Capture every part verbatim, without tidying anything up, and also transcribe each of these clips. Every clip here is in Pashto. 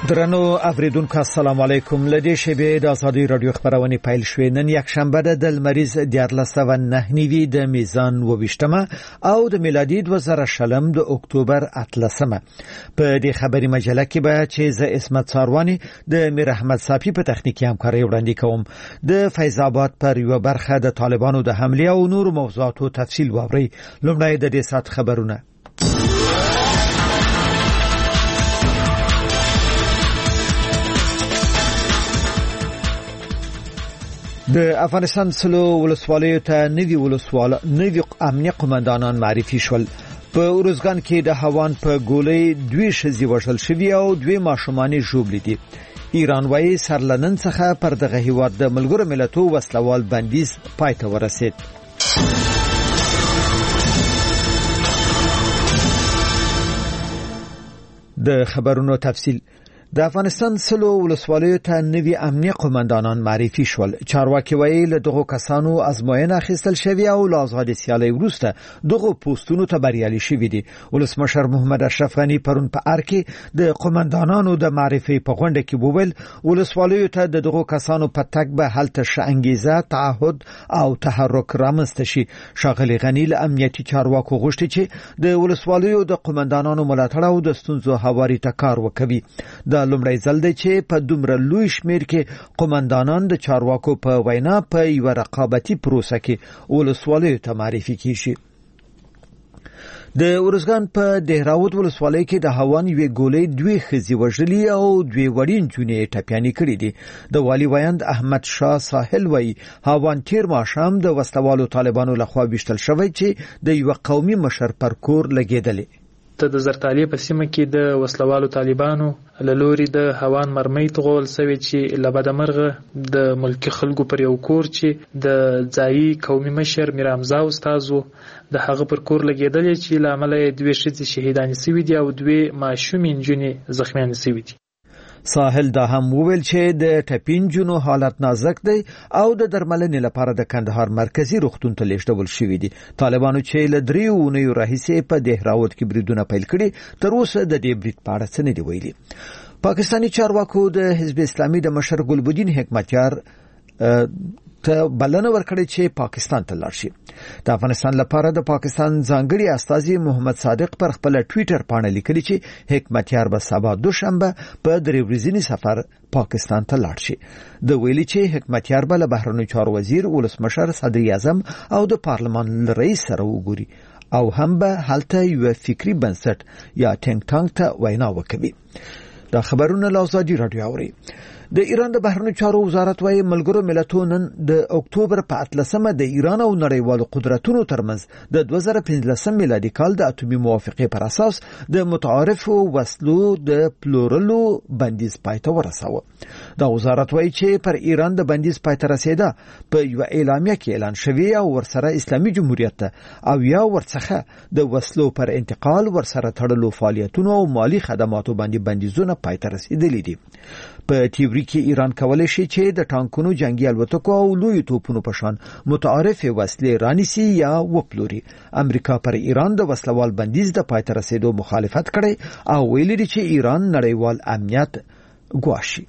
درنو اوریدونکو السلام علیکم. لدې شبې د ازادي رادیو خبرونه پیل شوې. نن یک شنبه د لمریز دیارلس سوه نه نیوي د میزان وویشتمه او د میلادي دوه زره شلم د اکتوبر اتلسمه. په دې خبري مجله کې به چې ز اسمت ساروانی د میر احمد صافي په تخنیکی همکاري وړاندې کوم. د فیض آباد پر یو برخه د طالبانو د حمله او نور موضوعاتو تفصیل واوري. لومړی د دې سات خبرونه. د افغانستان سلو ولسوالیو ته نوی ولسوال نوی امنیه قومندانان معرفي شول. په اورزګان کې د هوان په ګولۍ دوی شذي وشل شوی او دوی ماشومان ژوبل دي. ایران وايي سرلنن څخه پر دغه هیواد د ملګرو ملتونو وسلوال بندیز پای ته ورسید. د خبرونو تفصیل. د افغانستان سلو ولسوالیو ته نوی امنیه قومندانان معرفي شول. چارواکي وایي له دغه کسانو ازموینه اخیستل شوی او له آزادۍ سیالۍ وروسته دغه پوسټونو ته بریالي شوي دي. ولسمشر محمد اشرف غنی پرون په ار کې د قومندانانو د معرفي په غونډه کې وویل ولسوالیو ته د دغه کسانو په تګ به هلته شانګیزه تعهد او تحرک رامنځته شي. ښاغلي غنی له امنیتي چارواکو غوښتي چې د ولسوالیو د قومندانانو ملاتړ او د ستونزو هواري ته کار وکړي. د لومړی ځل دی چې په دومره لوی شمیر کې قومندانان د چارواکو په وینا په یو رقابتي پروسه کې ولسوالیو ته معرفي کیږي. د اورزګان په دهراود ولسوالۍ کې د هوان یوې ګولۍ دوی خزي وژلي او دوی وړین جونې ټپيانې کړې دي. د والی ویاند احمد شاه ساحل وایي هوان تیر ماښام د وسلوالو طالبانو لخوا وشتل شوی چې د یو قومي مشر پر کور لګیدلی. ته د زرتالې په سیمه کې د وسلوالو طالبانو له لوري د هوان مرمۍ تغول سوي چې لبدمرغه د ملکی خلکو پر یو کور چې د ځایي قومي مشر میر حمزه استادو د هغه پر کور لګیدل چې لامل یې دوی شذي شهیدان سوي دي او دوی ماشومین جونې زخمیان سوي دي. ساحل دا هم وویل چې د ټپینجونو حالت نازک دی او د درملنې لپاره د کندهار مرکزی روغتون ته لیږدول شوی دی. طالبانو چې له دریو اونیو راهیسې په دهراود کې بریدونه پیل کړي تر اوسه د دې برید په اړه څه نه دی ویلي. پاکستاني چارواکو د حزب اسلامي د مشر ګلبدین حکمتیار ته بلنه ورکړې چې پاکستان ته لاړ شي. د افغانستان لپاره د پاکستان ځانګړي استازي محمد صادق پر خپل ټوئیټر باندې لیکلي چې حکمتیار به سبا دوشنبه په درې ورځنی سفر پاکستان ته لاړ شي. د ویلي چې حکمتیار به له بهرنیو چارو وزیر ولسمشر صدر اعظم او د پارلمان رئیس سره وګوري او هم به هلته یو فکری بنسټ یا ټینک ټانک ته وینا وکړي. دا خبرونه له ازادي رادیو اوري. د ایران د بهرنیو چارو وزارت وايي ملګرو ملتونو د اکتوبر په اتلسمه د ایران او نړیوالو قدرتونو ترمنځ د دوه زره پنځلسم میلادي کال د اټومي موافقې پر اساس د متعارفو وسلو د پلورلو بندیز پای ته ورساوه. دا وزارت وايي چې پر ایران د بندیز پای ته رسیدا په یو اعلامیه کې اعلان شوی او ورسره اسلامي جمهوریت او یا ورڅخه د وسلو پر انتقال ورسره تړلو فعالیتونو او مالی خدماتو باندې بندیزونه پای ته رسیدلي دي. په تیوري کې ایران کولای شي چې د ټانکونو جنگي الوتکو او لوی توپونو په شان متعارف وسلې رانیسي یا وپلوري. امریکا پر ایران د وسلوال بندیز د پای ته رسیدو مخالفت کړي او ویلي دي چې ایران نړیوال امنیت ګواښي.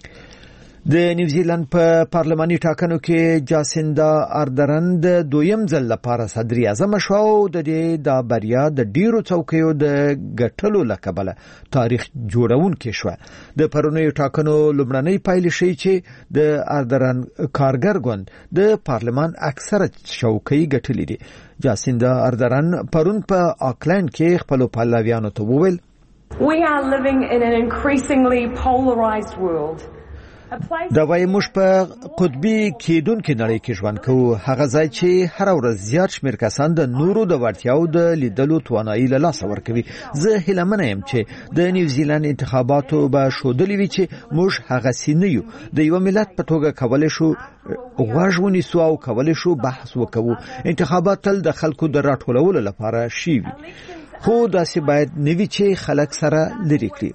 د نیوزیلند په پارلماني ټاکنو کې جاسیندا آردرن د دویم ځل لپاره صدر اعظم شو او د دې د بریا د ډیرو څوکیو د ګټلو لکبله تاریخ جوړون کې شو. د پرونیو ټاکنو لومړنۍ پایلې شي چې د آردرن کارګر ګوند د پارلمان اکثره چوکۍ ګټلې دي. جاسیندا آردرن پرون په آکلند کې خپل پهلویانو ته وویل We are living in an increasingly polarized world. دا وایي موږ په قطبي کېدونکې نړۍ کې ژوند کوو، هغه ځای چې هر ورځ زیات شمېر کسان د نورو د وړتیاو د لیدلو توانایي له لاسه ورکوي. زه هیلهمنه یم چې د نیوزیلند انتخاباتو به ښودلي وي چې موږ هغسې نه یو. د یو ملت په توګه کولی شو غوږ ونیسو او کولی شو بحث وکړو. انتخابات تل د خلکو د راټولولو لپاره شي وي، خو داسې باید نه وي چې خلک سره لرې کړي.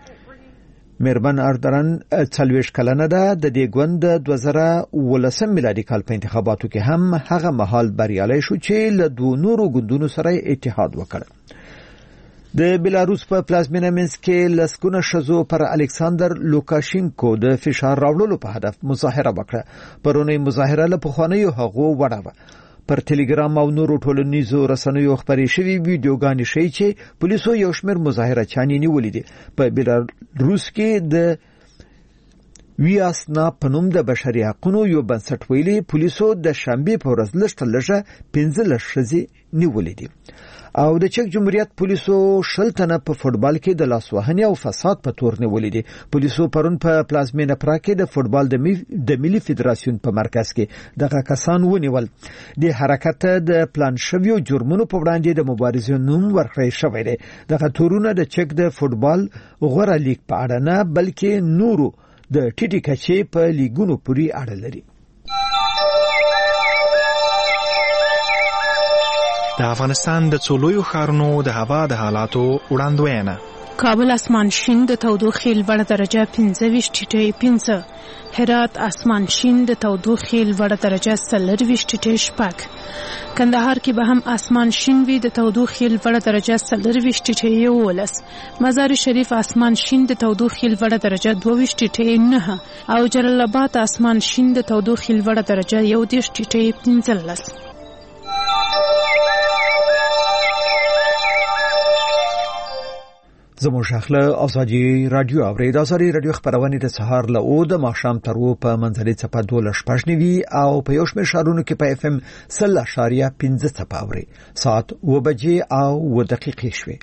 میرمن آردرن څلوېښت کلنه ده. د دې ګوند د دوه زره اوولسم میلادي کال په انتخاباتو کې هم هغه مهال بریالی شو چې له دوه نورو ګوندونو سره اتحاد وکړ. د بلاروس په پلازمینه مینسک کې لسګونه ښځو پر الکساندر لوکاشینکو د فشار راوړلو په هدف مظاهره وکړه. پرونی مظاهره له پخوانیو هغو وړه پر ټلګرام او نورو ټولنیزو رسنیو خبرې شوې ویډیوګانې ښیي چې پولیسو یو شمېر مظاهره چانې نیولې دي. په بلاروس کې د ویاسنا په نوم د بشري حقوقو یو بنسټ ویلي پولیسو د شنبه په ورځ لږ لږه پنځه ښځې نیولې دي. او د چک جمهوریت پولیسو شلتنه په فوتبال کې د لاسوهنې او فساد په تور نیولې دي. پولیسو پرون په پلازمینه پراګ کې د فوتبال د د ملي فدراسیون په مرکز کې دغه کسان ونیول. د حرکت د پلان شویو جرمونو په وړاندې د مبارزې نوم ورکړی شوی دی. دغه تورونه د چک د فوتبال غوړه لیګ په اړه نه بلکې نورو د ټیټی کچې په لیګونو پورې اړه لري. د افغانستان د څولویو ښارونو د هوا د حالاتو وړاندوینه. کابل اسمان شین د تودوخې لوړه درجه پنځه ویشت ټیټې پنځه. هرات اسمان شین د تودوخې لوړه درجه څلور ویشت ټیټې شپږ. کندهار کې به هم اسمان شین وي د تودوخې لوړه درجه څلور ویشت ټیټې یولس. مزار شریف اسمان شین د تودوخې لوړه درجه دوه ویشت ټیټې نه او جلال آباد اسمان شین د تودوخې لوړه درجه یو دېرش ټیټې پنځلس. زموږ شاخله ازادي رادیو اورید. ازادي رادیو خبرونه د سهار له او د ماښام تر و په منځلي څپه دوه شپږ نیوي او په یو شمېر ښارونو کې په اف ام سل اشاریه پنځه څپه اوري. ساعت و بجې او و دقیقې شوي.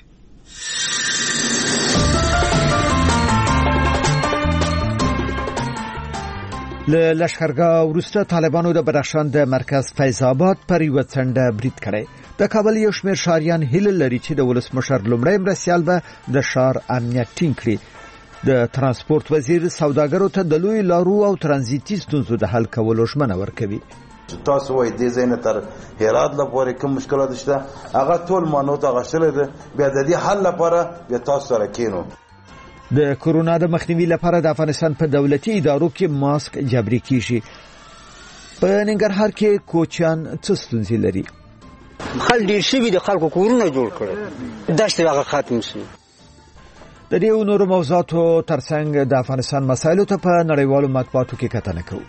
له لشکرګاه وروسته طالبانو د بدخشان د مرکز فیض آباد پر یو څنډه برید کړی. د کابل یو شمېر ښاریان هیله لري چې د ولسمشر لومړی مرستیال به د ښار امنیت ټینګ کړي. د ترانسپورت وزیر سوداګرو ته د لوی لارو او ترانزیتي ستونزو د حل کولو ژمنه ورکوي. تاسو وایي د زینه تر هرات لپاره کوم مشکلات شته هغه ټول مانو ته غشل دي بیا د دې حل لپاره بیا تاسو سره کینو. د کورونا د مخنیوي لپاره د افغانستان په دولتي ادارو کې ماسک جبري کیږي. په ننګرهار کې کوچیان څه ستونزې لري؟ خل ډیر شي د خلکو کورونه جوړ کړي داشت هغه ختم شي. د دې نورو موضوعاتو ترڅنګ د افغانستان مسایلو ته په نړیوالو مطبوعاتو کې کتنه کوو.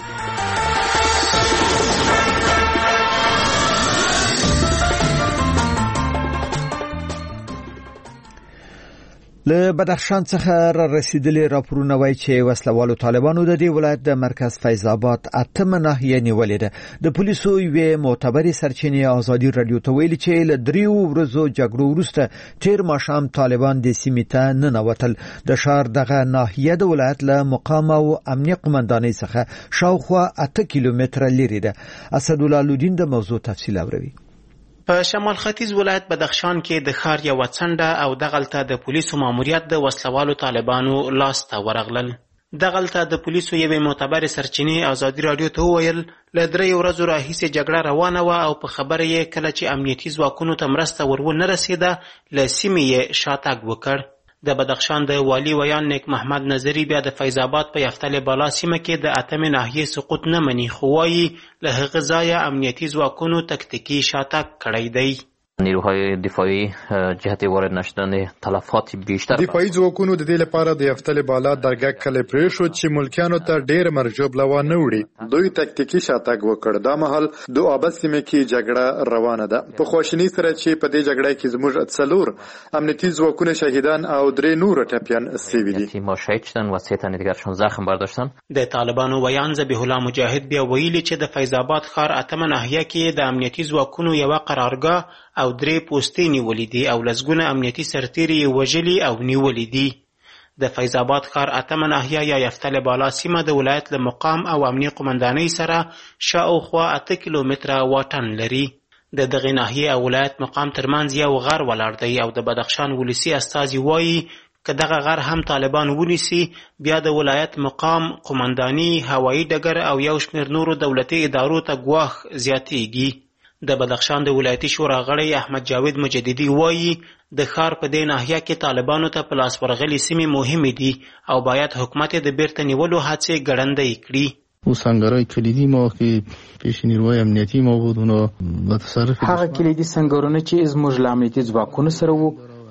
له بدخشان څخه را رسیدلي راپورونه وایي چې وسلوالو طالبانو د دې ولایت د مرکز فیض آباد اتمه ناحیه نیولې ده. د پولیسو یوې معتبرې سرچینې ازادي رادیو ته ویلي چې له دریو ورځو جګړو وروسته تیر ماښام طالبان د سیمې ته ننوتل. د ښار دغه ناحیه د ولایت له مقام او امنیه قومندانۍ څخه شاوخوا اته کیلومتره لرې ده. اسدالله لودین د موضوع تفصیل اوري. په شمال ختیځ ولایت بدخشان کې د ښار یو څنډه او دغلته د پولیسو ماموریت د وسلوالو طالبانو لاس ته ورغلل. دغلته د پولیسو یوې معتبرې سرچینې ازادي رادیو ته وویل له درې ورځو راهیسې جګړه روانه وه او په خبره یې کله چې امنیتي ځواکونو ته مرسته ور ونه رسېده له سیمې یې شاتګ وکړ. د بدخشان د والي ویان نیک محمد نظری بیا د فیض آباد په یفتل بالا سیمه کې د اتمې ناحیې سقوط نه مني خو وایي له هغه ځایه امنیتي ځواکونو تکتیکي شاتګ کړی دی. نیروهای دفاعی جهت وارد نشدن تلفات بیشتر دفاعي ځواکونو د دې لپاره د یفتل بالا درګه کله پرې شو چې ملکیانو ته ډېر مرجوب لوا نه وړي. دوی تکتیکي شاتګ وکړ. دا مهال د آباد سیمه کې جګړه روانه ده. په خواشینی سره چې په دې جګړه کې زموږ څلور امنیتي ځواکونه شهیدان او درې نور ټپیان شوي دي. ما شهید شدن و سه تن دیگرشون زخم برداشتن. د طالبانو ویان ذبیح الله مجاهد بیا ویلي چې د فیض آباد ښار اتمه ناحیه کې د امنیتي ځواکونو یوه قرارګاه او درې پوستې نیولې دي او لسګونه امنیتي سرتیري یې وژلي او نیولې دي. د فیض آباد ښار اتمه ناحیه یا یفتل بالا سیمه د ولایت له مقام او امنیه قومندانۍ سره شاوخوا اته کیلومتره واټن لري. د دغې ناحیې او ولایت مقام ترمنځ یو غر ولاړ دی او د بدخشان ولسي استازي وایي که دغه غر هم طالبان ونیسي بیا د ولایت مقام قومنداني هوایي ډګر او یو شمېر نورو دولتي ادارو ته ګواښ زیاتیږي. د بدخشان د ولایتي شورا غړی احمد جاوید مجددي وایي د ښار په دې ناحیه کې طالبانو ته په لاس ورغلي سیمې مهمې دي او باید حکومت د بیرته نیولو هڅې ګړندۍ کړي. سنگرهای کلیدی ما که پیش نیروهای امنیتی ما بود اونا متصرف هغه کلیدي سنگرونه چې زموږ له امنیتي ځواکونو سره وو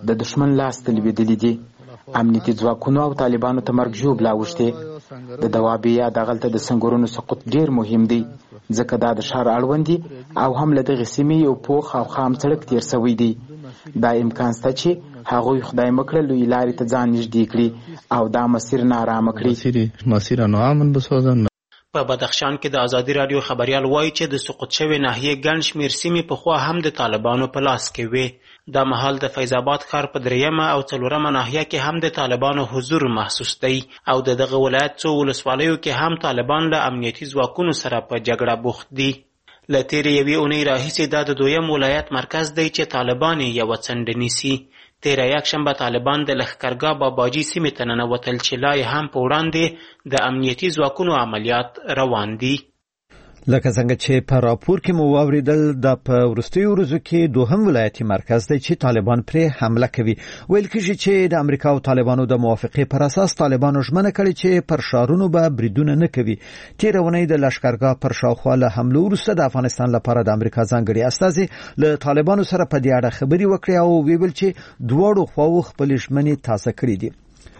د دشمن لاس ته لوېدلي دي. امنیتي ځواکونو او طالبانو ته مرګ ژوبله اوښتې. د دوابې یا دغلته د سنګرونو سقوط ډیر مهم دی ځکه دا د ښار اړوند دي او هم له دغې سیمې یو پوخ او خام سړک تیر سوی دی. دا امکان شته چې هغوی خدای مکړه لوی لارې ته ځان نږدې کړي او دا مسیر نارامه کړي. مسیر ناامن بسازن. په بدخشان کې د ازادي رادیو خبریال وایي چې د سقوط شوې ناحیې ګڼ شمېر سیمې پخوا هم د طالبانو په لاس کې وې. دا مهال د فیض آباد ښار په دریمه او څلورمه ناحیه کې هم د طالبانو حضور محسوس دی او د دغه ولایت څو ولسوالیو کې هم طالبان له امنیتي ځواکونو سره په جګړه بوخت دي. له تېرې یوې اونۍ راهیسې دا د دویم ولایت مرکز دی چې طالبان یې یوه څنډه نیسي. تېره یکشنبه طالبان د لښکرګاه باباجي سیمې ته ننوتل چې لا یې هم په وړاندې د امنیتي ځواکونو عملیات روان دي. لکه څنګه چې په راپور کې مو واوریدل د په وروستیو ورځو کې دوهم ولایتي مرکز دی چې طالبان پرې حمله کوي. ویل کېږي چې د امریکا او طالبانو د موافقې پر اساس طالبانو ژمنه کړې چې پر ښارونو به بریدونه نه کوي. تېره اونۍ د لښکرګاه پر شاوخوا له حملو وروسته د افغانستان لپاره د امریکا ځانګړي استازي له طالبانو سره په دې اړه خبرې وکړې او ویل چې دواړو خواوو خپلې ژمنې تازه کړې دي.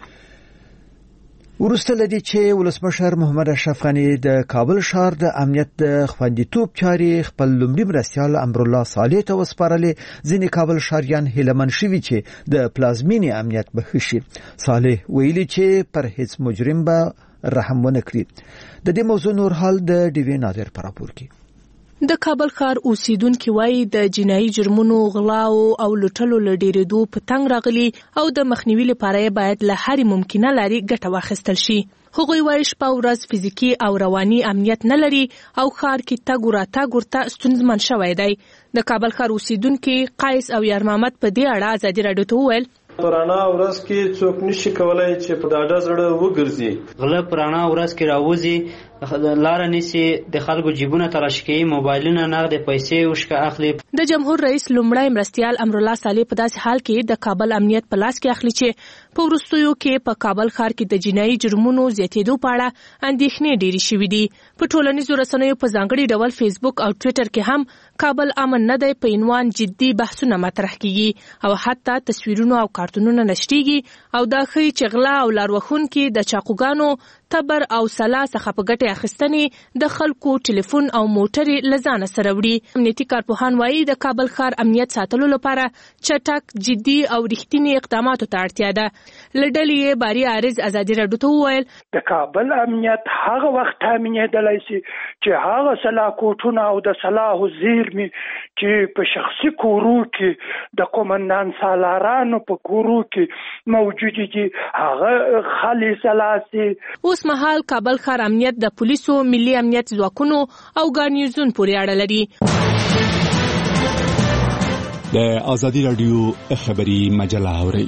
وروسته لدی چې ولسمشر محمد اشرف غنی د کابل ښار د امنیت د خوندیتوب چارې خپل لومړي مرستیال امرالله صالح ته وسپارلې، ځینې کابل ښاریان هیلهمن شوي چې د پلازمینې امنیت به ښه شي. صالح ویلي چې پر هیڅ مجرم به رحم ونه کړي. د دې موضوع نور حال د ډیوی نادر په راپور کې. د کابل ښار اوسیدونکو وایي د جنایي جرمونو، غلاو او لوټلو له ډېرېدو په تنګ راغلي او د مخنیوي لپاره باید له هرې ممکنه لارې ګټه واخیستل شي. هغوی وایي شپه ورځ فزیکي او رواني امنیت نه لري او ښار کې تګ وراتګ ورته ستونزمن شوی دی. د کابل ښار اوسیدونکي قیس او یار محمد په دې اړه ازادي راډیو ته وویل په رڼا ورځ کې څوک نشي کولای چې په ډاډه زړه وګرځي. غله په رڼا ورځ کې راوځي، لار نیسي، د خلکو جیبونه تلاش کوي، موبایلونه، نغد پیسې وشکه اخلي. د جمهور رئیس لومړی مرستیال امرالله صالح په داسې حال کې د کابل امنیت په لاس کې اخلي چې په وروستیو کې په کابل ښار کې د جنایي جرمونو زیاتېدو په اړه اندېښنې ډېرې شوې دي. په ټولنیزو رسنیو په ځانګړي ډول فیسبوک او ټویټر کې هم کابل امن نه دی په عنوان جدي بحثونه مطرح کیږي او حتی تصویرونه او کارتونونه نشریږي او دا ښیي چې غلا او لاروخونکي د چاقوګانو، تبر او سلا څخه په ګټې اخیستنې د خلکو ټلیفون او موټرې له ځانه سره وړي. امنیتي کارپوهان وایي د کابل ښار امنیت ساتلو لپاره چټک، جدي او رښتیني اقداماتو ته اړتیا ده. له ډلې یې باري عارض ازادي راډیو ته وویل د کابل امنیت هغه وخت تامینېدلی شي چې هغه سلاکوټونه او د سلاحو زیرمې چې په شخصي کورو کې د قومندان سالارانو په کورو کې موجود دي هغه خالي سلاسي. اوس مهال کابل ښار امنیت د پولیسو، ملي امنیت ځواکونو او ګارنیزون پورې اړه لري. د ازادي راډیو خبري مجله اورئ.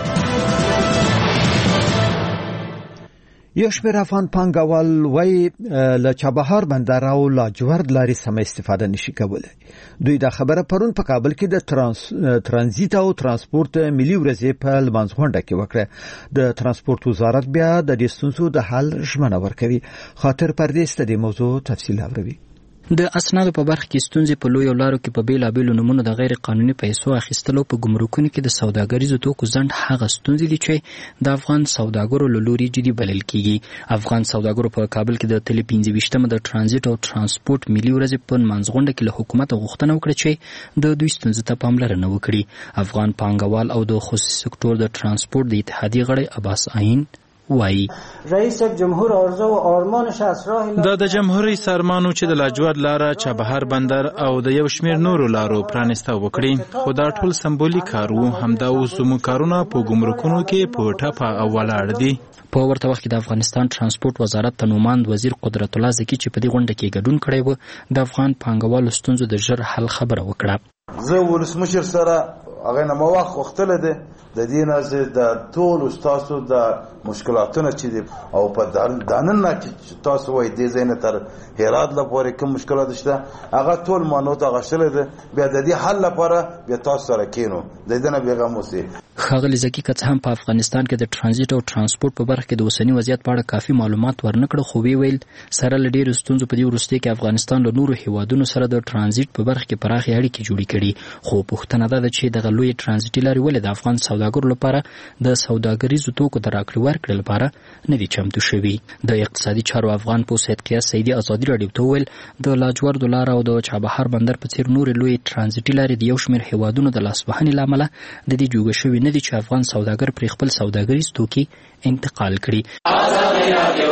یو شمېر افغان پانګوال وایي له چابهار بندر او لاجورد لارې سمه استفاده نشي کولی. دوی دا خبره پرون په کابل کې د ترانس ترانزیت او ترانسپورت ملي ورځې په لمانځغونډه کې وکړه. د ترانسپورت وزارت بیا د دې ستونزو د حل ژمنه ورکوي. خاطر پردیس د دې موضوع تفصیل اوري. د اسنادو په برخه کې ستونزې په لویو لارو کې په بیلابیلو نومونو د غیر قانوني پیسو اخیستلو په ګمرکونو کې د سوداګریزو توکو ځنډ هغه ستونزې دي چې د افغان سوداګرو له لوري جدي بلل کیږي. افغان سوداګرو په کابل کې د تلې پنځه ویشتمه د ترانزیت او ترانسپورت ملي ورځې په لمانځغونډه کې له حکومت غوښتنه وکړه چې د دوی ستونزو ته پاملرنه وکړي. افغان پانګوال او د خصوصي سکتور د ترانسپورت د اتحادیې غړی عباس عین وایي رئیس جمهور آرزو و آرمانش از راه دا د جمهور رئیس ارمانو چې د لاجورد لاره، چابهار بندر او د یو شمېر نورو لارو پرانیسته وکړي، خو دا ټول سمبولیک کار وو. همدا اوس زموږ کارونه په ګمرکونو کې په ټپه او ولاړ دي. په ورته وخت کې د افغانستان ترانسپورت وزارت ته نوماند وزیر قدرت الله زکی چې په دې غونډه کې ګډون کړی و د افغان پانګوالو ستونزو د ژر حل خبره وکړه. زه ولسمشر سره هغه نه مواخ وختل دي د دې نه د ټول استادو د مشکلاتونه چې دي او په دانن نه چې تاسو وایي دې ځای نه تر هرات لپاره کوم مشکلات شته هغه ټول مانو ته غشل دي بیا د دې حل لپاره بیا تاسو سره کینو د دې نه بیغم اوسئ. ښاغلي زکي کڅ هم په افغانستان کې د ترانزیت او ترانسپورت په برخه کې د اوسنی وضعیت په اړه کافي معلومات ورنکړه، خو وی ویل سره له ډېرو ستونزو په دې وروستي کې افغانستان له نورو هیوادونو سره د ترانزیت په برخه کې پراخې اړیکې جوړې کړي، خو پوښتنه ده چې دغه لوی ترانزیتي لارې ولې د افغان سوداګرو لپاره د سوداګریزو توکو د راکړې ورکړې لپاره نه دي چمتو شوي. د اقتصادي چارو افغان پوه سید قیاس سیدي ازادي راډیو ته وویل د لاجوردو لاره او د چابهار بندر په څېر نورې لوی ترانزیتي لارې د یو شمېر هیوادونو د لاسوهنې له امله د دې جوګه شوي نه دي چې افغان سوداګر پرې خپل سوداګریز توکي انتقال کړي.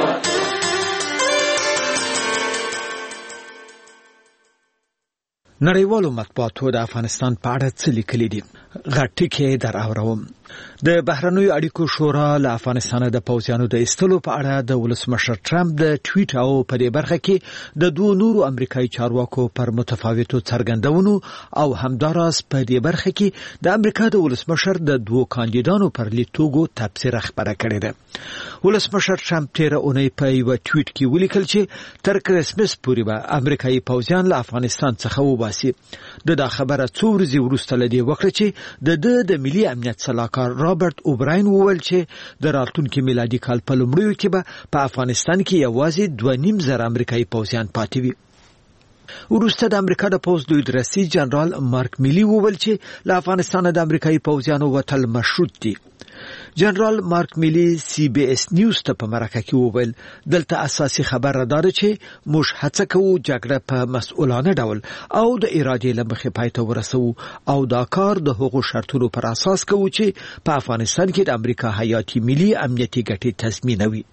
نړیوالو مطبوعاتو د افغانستان په اړه څه لیکلي دي؟ غټ ټکی در اورم. د بهرنیو اړیکو شورا له افغانستان د پوځیانو د ایستلو په اړه د ولسمشر ټرمپ د ټویټ او په دې برخه کې د دوه نورو امریکایي چارواکو پر متفاوتو څرګندونو او همداراز په دې برخه کې د امریکا د ولسمشر د دوه کاندیدانو پر لیدتوګو تبصره خبره کړې ده. ولسمشر ټرمپ تیر اونۍ په یو ټویټ کې ولیکل چې تر کرسمس پورې به امریکایي پوځیان له افغانستان څخه وباسي. د دا خبره څو ورځې وروسته لدی وکړه چې د د د ملي امنیت سلاکار رابرټ اوبراین وویل چې د راتلونکي میلادي کال په لومړیو کې به په افغانستان کې یوازې دوه نیم زره امریکایي پوځیان پاتې وي. وروسته د امریکا د پوځ لوی رئیس جنرال مارک میلی وویل چې له افغانستان د امریکایي پوځیانو وتل مشروط دي. جنرال مارک میلی سی بی اس نیوز ته په مرکه کې وویل دلته اساسي خبره ده چې موږ هڅه کوو جګړه په مسؤلانه ډول او د ارادې له مخې پای ته ورسوو او دا کار د هغو شرطونو پر اساس کوو چې په افغانستان کې د امریکا حیاتي ملي امنیتي ګټې تضمینوي.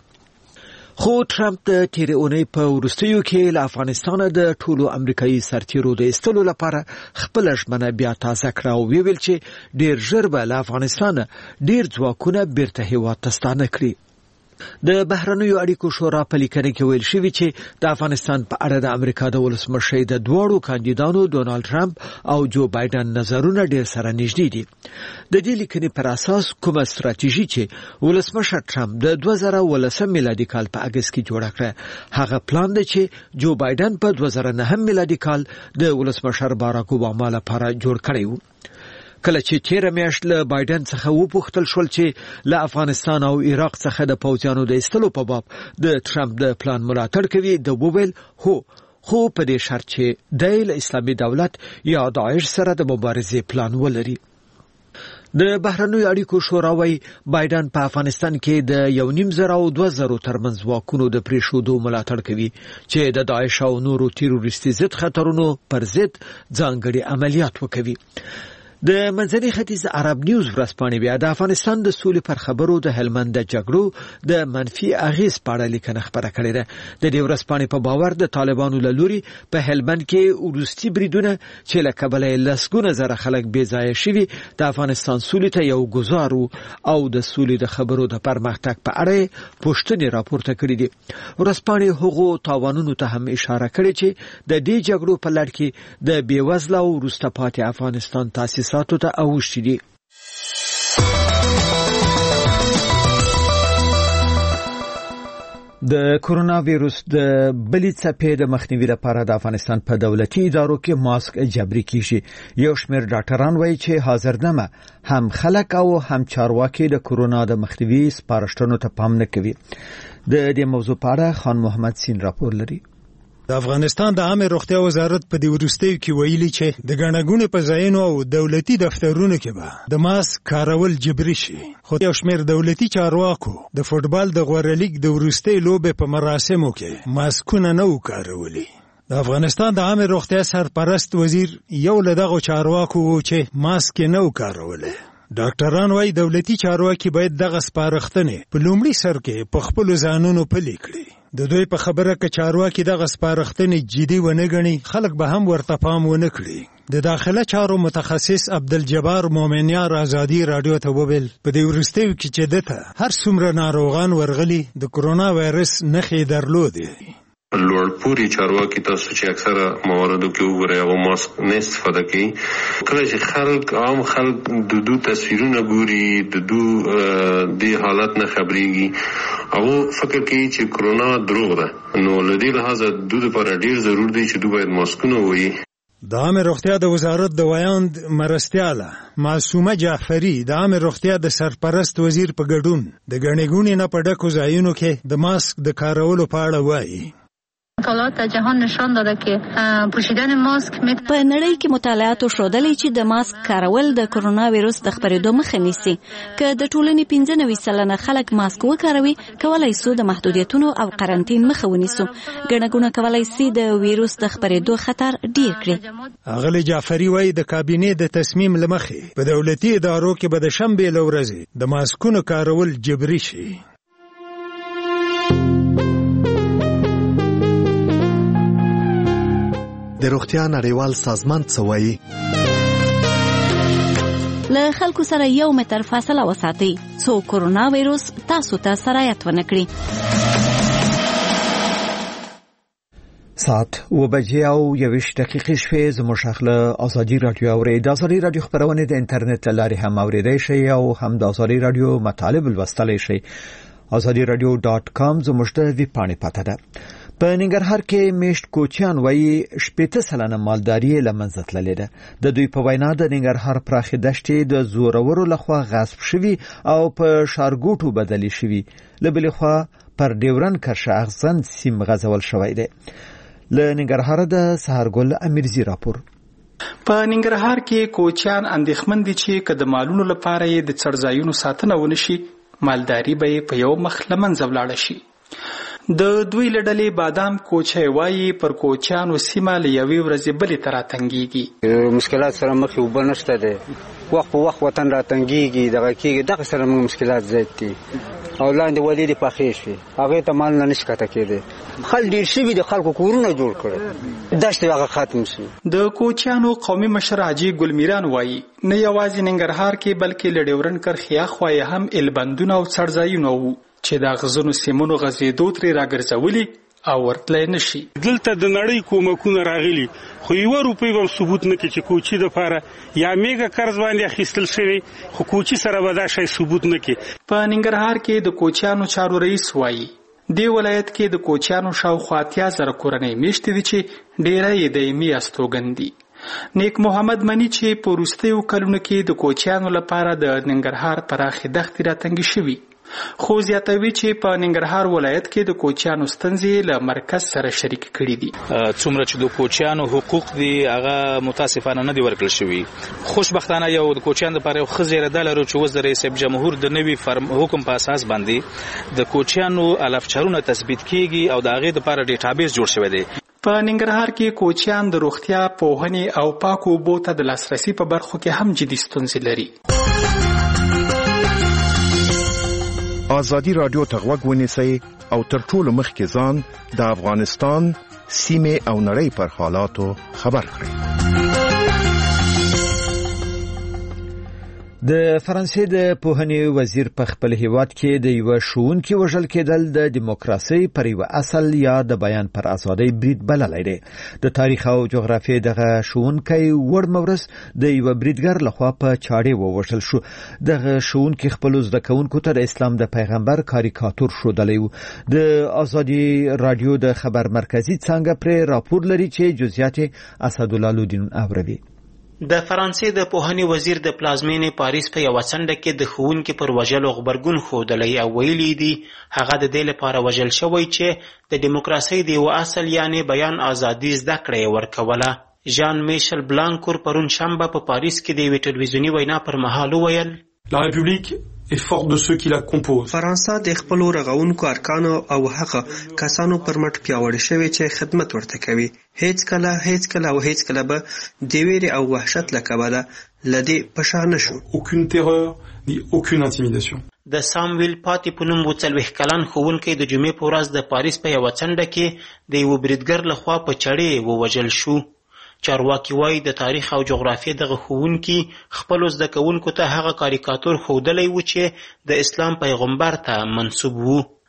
خو ټرمپ د تیر اونۍ په وروستیو کې له افغانستان د ټولو امریکایي سرتیرو د ایستلو لپاره خپل ژمنه بیا تازه کړه او ویل چې ډیر ژر به له افغانستان ډیر ځواکونه بیرته هیواد ته ستانه کړي. د بهرنیو اړیکو شورا په لیکنه کې ویل شوی چې د افغانستان په اړه د امریکا د ولسمشر د دواړو کاندیدانو ډونالد ټرمپ او جو بایدن نظرونه ډیر سره نږدې دي. د دې لیکنې پر اساس کومه ستراتیژي چې ولسمشر ټرمپ د دوه زره ولسم میلادي کال په اگست کې جوړه کړه هغه پلان دی چې جو بایدن په دوه زره نهم میلادي کال د ولسمشر باراک اوباما لپاره جوړ کړی و. کله چې تیر میاشت له بایدن څخه وپوښتل شول چې له افغانستان او عراق څخه د پوځیانو د ایستلو په باب د ټرمپ د پلان ملاتړ کوي د وویل هو خو په دې شرط چې د اسلامي دولت یا داعش سره د مبارزې پلان ولري. د بهرنیو اړیکو شورا وايي بایدن په افغانستان کې د یو نیم زره او دوه زره ترمنځ واکونو د پریښودو ملاتړ کوي چې د داعش او نورو تیروریستي ضد خطرونو پر ضد ځانګړي عملیات وکوي. د منځني ختیځ عرب نیوز ورځپاڼې بیا د افغانستان د سولې پر خبرو د هلمند د جګړو د منفي اغیز په اړه لیکنه خبره کړې ده. د دې ورځپاڼې په باور د طالبانو له لوري په هلمند کې وروستي بریدونه چې له کبله لسګونه زره خلک بې ځایه شوي د افغانستان سولې ته یو ګزار او د سولې د خبرو د پرمختګ په اړه پوښتنې راپورته کړې دي. ورځپاڼې هغو تاوانونو ته هم اشاره کړې چې د دې جګړو په لړ کې د بېوزله او وروسته پاتې افغانستان تاسیس ساتو ته اوښتي دي. د کرونا وایروس د بلې څپې د مخنیوي لپاره د افغانستان په دولتي ادارو کې ماسک جبري کیږي. یو شمېر ډاکټران وایي چې حاضر نمه هم خلک او هم چارواکي د کرونا د مخنیوي سپارښتنو ته پام نه کوي. د دې موضوع په اړه خان محمد سین راپور لري. د افغانستان د عامه روغتیا وزارت په دې وروستیو کې ویلي چې د ګڼګونې په ځایونو او دولتي دفترونو کې به د ماسک کارول جبري شي، خو یو شمېر دولتي چارواکو د فوټبال د غوره لیګ د وروستۍ لوبې په مراسمو کې ماسکونه نه وو کارولي. د افغانستان د عامه روغتیا سرپرست وزیر یو له دغو چارواکو و چې ماسک نه وو کارولی. ډاکټران وايي دولتي چارواکي باید دغه سپارښتنې په لومړي سر کې په خپلو ځانونو پلي کړي. د دوی په خبره که چارواکي دغه سپارښتنې جدي ونه ګڼي خلک به هم ورته پام ونه کړي. د داخله چارو متخصص عبدالجبار مومنیار ازادي راډیو ته وویل په دې وروستیو کې چې دته هر څومره ناروغان ورغلي د کرونا وایرس نښې درلودې. لوړ پوری چارواکي تاسو چې اکثره مواردو کې وګورئ هغه ماسک نه استفاده کوي. کله چې خلک عام خلک د دو تصویرونه ګوري د دو د حالت نه خبريږي او فکر کوي چې کرونا دروغ ده، نو لدې لحاظه د دوی لپاره ډیر ضروري دی چې دوی باید ماسکونه ووهي. د عامه روغتیا د وزارت د وایاند مرستیاله معصومه جعفری د عامه روغتیا د سرپرست وزیر په ګډون د ګڼې ګوڼې نه په ډکو ځایونو کې د ماسک د کارولو په اړه وایي. مطالعات در جهان نشان داده که پوشیدن ماسک په نړۍ کې مطالعات ښودلي چې د ماسک کارول د کرونا ویروس د خپرېدو مخه نیسي. که د ټولنې پنځه نوي سلنه خلک ماسک وکاروي، کولای سو د محدودیتونو او قرنطین مخه ونیسو. ګڼه ګوڼه کولای سي د ویروس د خپرېدو خطر ډیر کړي. اغلی جعفری وایي د کابینې د تصمیم له مخې په دولتي ادارو کې به د شنبې له ورځې د ماسکونو کارول جبري شي. د روغتیا نړیوال سازمان څه وایي؟ له خلکو سره یو متر فاصله وساتئ څو کرونا ویروس تاسو ته سرایت ونه کړي. ساعت و بجې او یویشت دقیقې شوې. زموږ له ازادي رادیو اورئ. د ازادي رادیو خبرونه د انټرنیټ له لارې هم اورېدای شئ او هم د ازادي رادیو مطالب لوستلی شئ. ازادي رادیو ډاټ کام زموږ د ویب پاڼې پته ده. په ننګرهار کې میشت کوچیان وایي شپېته سلنه مالداري له منځه تللې ده. د دوی په وینا د ننګرهار پراخې دښتې د زورورو لخوا غصب شوي او په ښارګوټو بدلې شوي. له بلې خوا پر ډیورن کرښه اغزن سیم غځول شوی دی. له ننګرهار د سهارګل امیرزي راپور. په ننګرهار کې کوچیان اندېښمن دي چې که د مالونو لپاره یې د څړځایونو ساتنه ونشي، مالداري به یې په یو مخ له منځه ولاړه شي. د دوی لړلې بادام کوچي وایي پر کوچیانو سیمه له یوې ورځې بلې ته راتنګېږي. مشکلات سره مخ یې اوبه نشته دی، وخت په وخت وطن راتنګېږي، دغه کېږي، دغه سره موږ مشکلات زیات دي او لاندې ولې دې پخې شوې، هغې ته مالونه نشي کته کېدی. خلک ډېر شوي دي، خلکو کورونه جوړ کړي، دښتې هغه ختم شي. د کوچیانو قومي مشر حاجي ګلمیران وایي نه یوازې ننګرهار کې بلکې له ډیورن کرښې اخوا یې هم البندونه او څړځایونه وو چې د غزونو سیمونو غزیدو ترې راګرځولي او ورتلی نشي. دلته د نړۍ کومکونه راغلي خو یوه روپۍ به ثبوت نه کړي چې کوچي دپاره یا میږه قرض باندې اخیستل شوی، خو کوچي سره به دا شی ثبوت نه کړي. په ننګرهار کې د کوچیانو چارو رئیس وایي دې ولایت کې د کوچیانو شاوخوا اتیا زره کورنۍ میشتې دي چې ډېری یې دایمي استوګن دي. نیک محمد منی چې په وروستیو کلونو کې د کوچیانو لپاره د ننګرهار پراخې دښتې راتنګې شوي، خو زیاتوي چې په ننګرهار ولایت کې د کوچیانو ستونزې له مرکز سره شریک کړي دي. څومره چې د کوچیانو حقوق دي هغه متاسفانه نه دي ورکړل شوي. خوشبختانه یو د کوچیانو لپاره یو ښه زیرده لرو چې اوس د رئیس جمهور د نوي حکم په اساس باندې د کوچیانو الفچارونه تثبیت کیږي او د هغې لپاره ډیټابیس جوړ شوی دی. په ننګرهار کې کوچیان د روغتیا، پوهنې او پاکو اوبو ته د لاسرسي په برخو کې هم جدي ستونزې لري. ازادي رادیو ته غوږ ونیسئ او تر ټولو مخکې ځان د افغانستان سیمې او نړۍ پر حالاتو خبر کړئ. د فرانسې د پوهنې وزیر په خپل هیواد کې د یو ښوونکي وژل کېدل د دیموکراسي پر یو اصل یا د بیان پر ازادۍ برید بللی دی. د تاریخ او جغرافیې دغه ښوونکی وړ مورس د یو بریدګر لخوا په چاړې ووژل شو. دغه ښوونکی خپلو زده کوونکو ته د اسلام د پیغمبر کاریکاتور ښودلی و. د ازادي رادیو د خبر مرکزي څانګه پرې راپور لري چې جزئیات اسدالله لودین اوروي. د فرانسې د پوهنې وزیر د پلازمینې پاریس په یوه څنډه کې د ښوونکي پر وژلو غبرګون ښودلی او ویلي دي هغه د دې لپاره وژل شوی چې د دیموکراسۍ د یوه اصل یعنې بیان ازادي زده کړه یې ورکوله. ژان میشل بلانکور پرون شنبه په پاریس کې د یوې ټلویزیوني وینا پر مهال وویل La République est forte de ceux qui la composent. فرانسه د خپلو رغونکو ارکانو او هغه کسانو پر مټ پیاوړې شوې چې خدمت ورته کوي. هیڅ کله هیڅ کله او هیڅ کله به د ویرې او وحشت له کبله له دې په شا نه شو. Aucune terreur ni aucune intimidation. د سامویل پاتې په نوم څلوېښت کلن ښوونکی د جمعې په ورځ د پاریس په یوه څنډه کې د یوه بریدګر لخوا په چړې ووژل شو. چارواکي وایي د تاریخ او جغرافیې دغه ښوونکي خپلو زده کوونکو ته هغه کاریکاتور ښودلی و چې د اسلام پیغمبر ته منسوب و.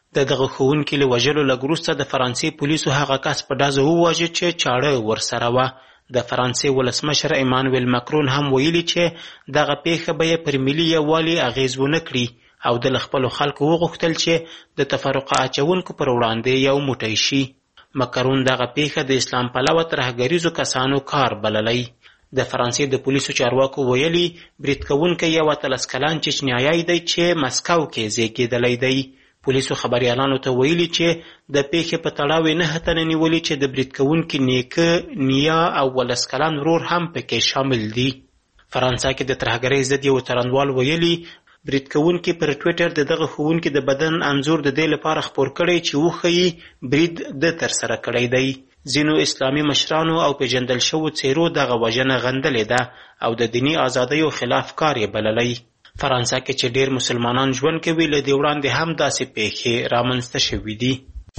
د دغه ښوونکي له وژلو لږ وروسته د فرانسې پولیسو هغه کس په ډزو وواژه چې چاړه ورسره وه. د فرانسې ولسمشر ایمانویل مکرون هم ویلي چې دغه پیښه به یې پر ملي یووالي اغیز ونه کړي او د له خپلو خلکو وغوښتل چې د تفرقه اچونکو پر وړاندې یو موټی شي. مکرون دغه پیښه د اسلام پلوه ترهګریزو کسانو کار بللی. د فرانسې د پولیسو چارواکو ویلي برید کوونکی یو اتلس کلن چچنیایی دی چې مسکو کې زیږېدلی دی. پولیسو خبریالانو ته ویلي چې د پیښې په تړاو نه تنه نیولي چې د برید کوونکي نیکه، نیا او ولس کلن ورور هم پکې شامل دي. فرانسه کې د ترهګرۍ ضد یو څارنوال ویلي برید کوونکي پر ټویټر د دغه ښوونکي د بدن انځور د دې لپاره خپور کړی چې وښیي برید د ترسره کړی دی. ځینو اسلامي مشرانو او پیژندل شوو څیرو دغه وژنه غندلې ده او د دیني ازادیو خلاف کار یې بللی. فرانسه کې چې ډېر مسلمانان ژوند کوي له دې وړاندې هم داسې پیښې رامنځته شوي دي.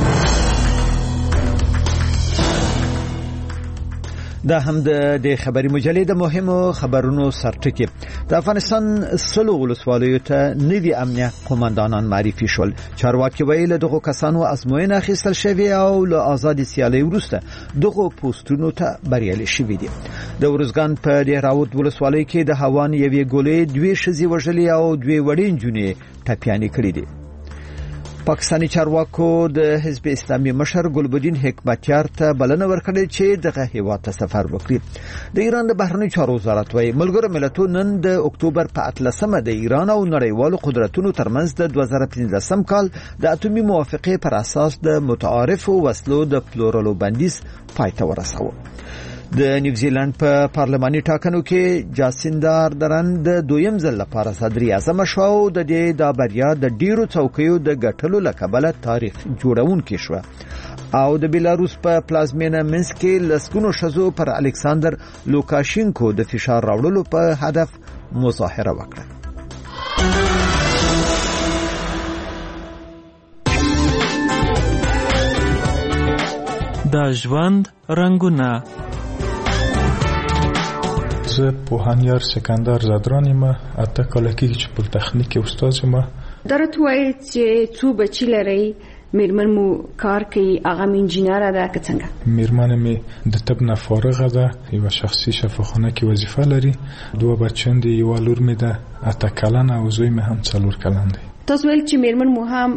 دا هم د خبري مجلې د مهمو خبرونو سرټکی. د افغانستان سلو ولسوالیو ته نوي امنیه قومندانان معرفي شول. چارواکي ویل دغه کسانو ازموینه اخیستل شوی او له آزادي سیالي وروسته دغه پوسټونو ته بریالي شوي دي. د ورزګان په ډیراوت ولسوالۍ کې د هوان یوې ګولې دوی شزي وژلي او دوی وړین جونې ټپيانې کړې دي. پاکستانی چارواکو د حزب اسلامي مشر ګلبدین حکمتیار ته بلنه ورکړه چې دغه هیواد ته سفر وکړي. د ایران د بهرنی چارو وزارت وايي ملګرو ملتونو نن د اکتوبر په اتلسمه د ایران او نړیوالو قدرتونو ترمنځ د دوه زره پنځلسم کال د اټومي موافقې پر اساس د متعارفو وسلو د پلورلو بندیز پای ته ورساوه. د نیوزیلند په پارلماني ټاکنو کې جاسیندا اردرن د دویم ځل لپاره صدر اعظم شو او د دې د بریا د ډیرو څوکیو د ګټلو لکبله تاریخ جوړونکې شو او د بیلاروس په پلازمینه منسک کې لسګونو شزو پر الکساندر لوکاشینکو د فشار راوړلو په هدف مظاهره وکړه. د ژوند رنگونه. زه پوهانیار سکندر زدرانی ما اته کاله کېږي چې په تخنیک استاد یم. دا راته وایي چې څو بچي لرئ؟ میرمن مو کار کوي، هغه م انجینره ده که څنګه؟ میرمن مې د طب نه فارغه ده، یوه شخصي شفاخانه کې وظیفه لري، دوه بچیان دي، یوه لور مې ده اته کلن او زوی مې هم څلور کلن دی. تاسو ویل چې میرمن مو هم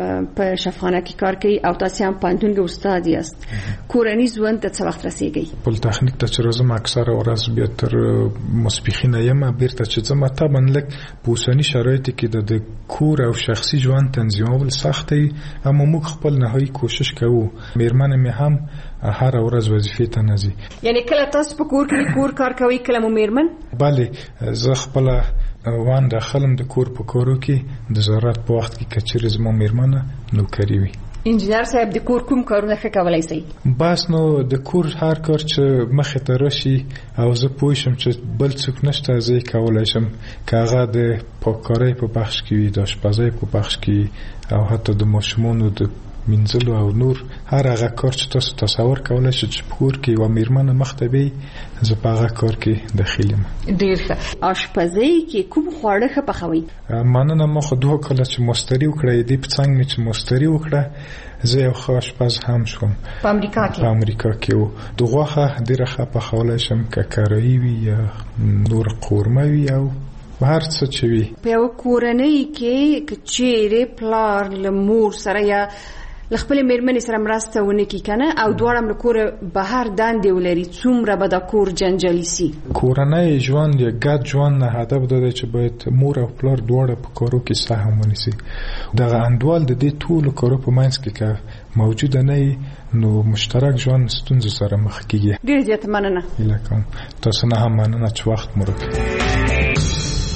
په شفاخانه کې کار کوي او تاسو هم پوهنتون کې استاد یاست. کورنۍ ژوند ته څه وخت رسیږئ؟ پلیتخنیک ته چې راځم اکثره ورځ بیا تر ماسپښینه یم، بیرته چې ځم طبعا لږ په اوسني شرایطو کې د کور او شخصي ژوند تنظیمول سخت دی، اما موږ خپل نهایي کوشش کوو. میرمن مې هم هر ورځ وظیفې ته نه ځي. یعنی کله تاسو په کور کې کور کار کوئ، کله مو میرمن؟ بله، زه خپله وان داخلم د کور په کارو کې د ضرورت په وخت کې کچېرې زما میرمنه نوکري وي. انجینر صاحب د کور کوم کارونه ښه کولی شئ؟ بس نو د کور هر کار چې مخې ته راشي او زه پوه شم چې بل څوک نشته، زه یې کولی شم، که هغه د پاککارۍ په بخش کې وي، د اشپزۍ په بخش کې وي او حتی د ماشومانو د منځلو او نور هر هغه کار چې تاسو تصور کولی شئ چې په کور کې یوه میرمنه مخته وي، زه په هغه کار کې دخیل یم. ډېر ښه. اشپزۍ کې کوم خواړه ښه پخوئ؟ مننه. ما خو دوه کاله چې ماستري وکړه، دې په څنګ مې چې ماستري وکړه زه یو ښه اشپز هم شوم په امریکا کې. په امریکا کې و د غوښه ډېره ښه پخولی شم، که کراهي وي یا نور قورمه وي او هر څه چې وي. په یوه کورنۍ کې که چیرې پلار له مور سره یا له خپلې میرمنې سره مرسته ونه کړي که نه او دواړه له کوره بهر دندې ولري، څومره به دا کور جنجالي سي؟ کورنۍ ژوند یا ګډ ژوند نه هدف دا دی چې باید مور او پلار دواړه په کارو کې سهم ونیسي. دغه انډول د دې ټولو کارو په منځ کې که موجوده نه وي نو مشترک ژوند ستونزو سره مخ کېږي. ډېره زیاته مننه. هیله کوم. تاسو نه هم مننه چې وخت مو راکړی.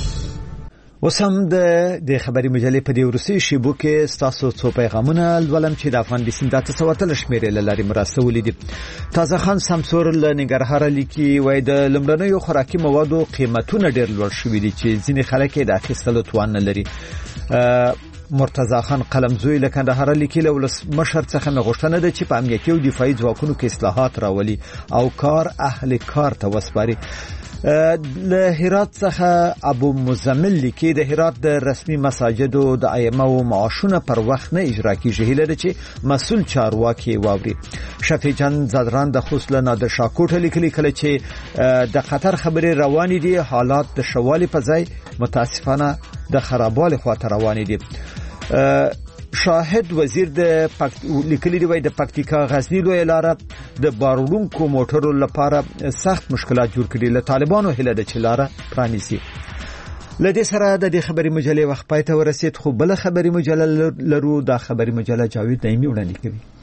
اوس هم د د خبري مجلې په دې ورسي شیبو کې ستاسو څو پیغامونه لولم چې د افغان بسنده تاسو وتل شمیرې لاري مراسته دي. تازه خان سمسور له ننګرهار لیکي وای د لمړنیو خوراکي موادو قیمتونه ډېر لوړ شوي دي چې ځینې خلک د اخیستلو توان نه لري. مرتضی خان قلمزوی له کندهار لیکي له مشر څخه غوښتنه ده چې په امنیتي او دفاعي ځواکونو کې اصلاحات راولي او کار اهل کار ته وسپاري. له هرات څخه ابو مزمل لیکي د هرات د رسمي مساجدو د ائمه او معاشونه پر وخت نه اجرا کیږي هیله چې مسول چارواکي واوري. شفیع جان زادران د خوسله نادر شاکوټ لیکلي کله چې د قطر خبرې روان دي حالات د شوالي په ځای متاسفانه د خرابوالي خواته روان دي. شاهد وزیر د لیکلي دی د پکتیکا غزنی لوی لاره د بارولونکو موټرو لپاره سخت مشکلات جوړ کړي. له طالبانو هله د چلاره پرانیسي. لدې سره د دې خبري مجلې وخت پای ته ورسید خو بل خبري مجله لرو. دا خبري مجله جاوید نعیمی وړاندې کوي.